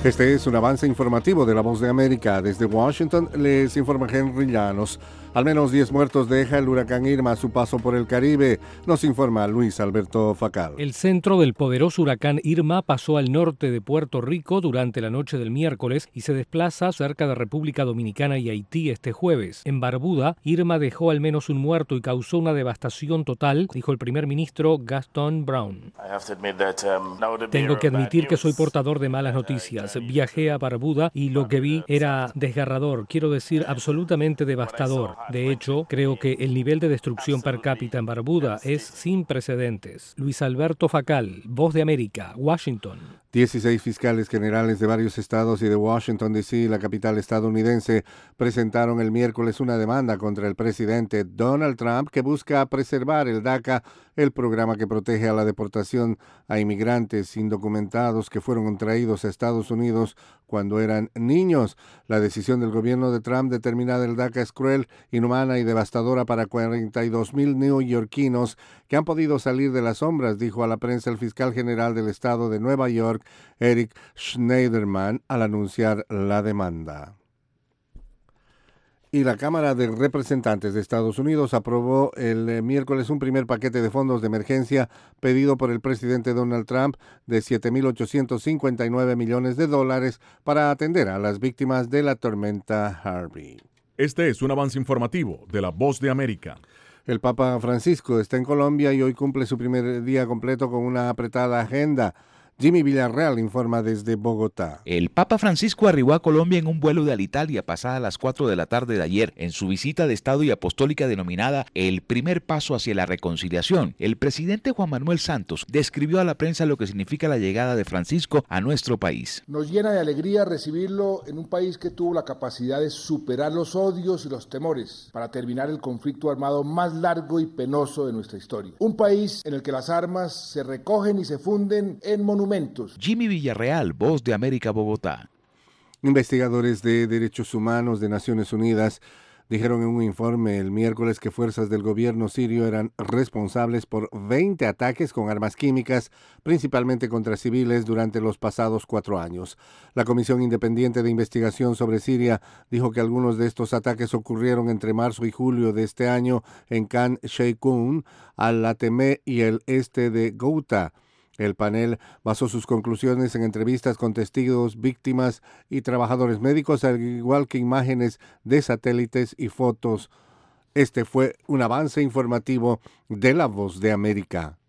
Este es un avance informativo de La Voz de América. Desde Washington les informa Henry Llanos. Al menos 10 muertos deja el huracán Irma a su paso por el Caribe, nos informa Luis Alberto Facal. El centro del poderoso huracán Irma pasó al norte de Puerto Rico durante la noche del miércoles y se desplaza cerca de República Dominicana y Haití este jueves. En Barbuda, Irma dejó al menos un muerto y causó una devastación total, dijo el primer ministro Gaston Brown. Tengo que admitir que soy portador de malas noticias. Viajé a Barbuda y lo que vi era desgarrador, quiero decir absolutamente devastador. De hecho, creo que el nivel de destrucción per cápita en Barbuda es sin precedentes. Luis Alberto Facal, Voz de América, Washington. 16 fiscales generales de varios estados y de Washington, D.C., la capital estadounidense, presentaron el miércoles una demanda contra el presidente Donald Trump que busca preservar el DACA, el programa que protege a la deportación a inmigrantes indocumentados que fueron traídos a Estados Unidos cuando eran niños. La decisión del gobierno de Trump de terminar el DACA es cruel, inhumana y devastadora para 42,000 neoyorquinos que han podido salir de las sombras, dijo a la prensa el fiscal general del estado de Nueva York, Eric Schneiderman, al anunciar la demanda. Y la Cámara de Representantes de Estados Unidos aprobó el miércoles un primer paquete de fondos de emergencia pedido por el presidente Donald Trump de $7,859 millones para atender a las víctimas de la tormenta Harvey. Este es un avance informativo de La Voz de América. El Papa Francisco está en Colombia y hoy cumple su primer día completo con una apretada agenda. Jimmy Villarreal informa desde Bogotá. El Papa Francisco arribó a Colombia en un vuelo de Alitalia pasada las 4 de la tarde de ayer. En su visita de Estado y apostólica denominada El primer paso hacia la reconciliación, el presidente Juan Manuel Santos describió a la prensa lo que significa la llegada de Francisco a nuestro país. Nos llena de alegría recibirlo en un país que tuvo la capacidad de superar los odios y los temores para terminar el conflicto armado más largo y penoso de nuestra historia. Un país en el que las armas se recogen y se funden en monumentos. Jimmy Villarreal, Voz de América, Bogotá. Investigadores de derechos humanos de Naciones Unidas dijeron en un informe el miércoles que fuerzas del gobierno sirio eran responsables por 20 ataques con armas químicas, principalmente contra civiles, durante los pasados 4 años. La Comisión Independiente de Investigación sobre Siria dijo que algunos de estos ataques ocurrieron entre marzo y julio de este año en Khan Sheikhoun, Al-Latemeh y el este de Ghouta. El panel basó sus conclusiones en entrevistas con testigos, víctimas y trabajadores médicos, al igual que imágenes de satélites y fotos. Este fue un avance informativo de La Voz de América.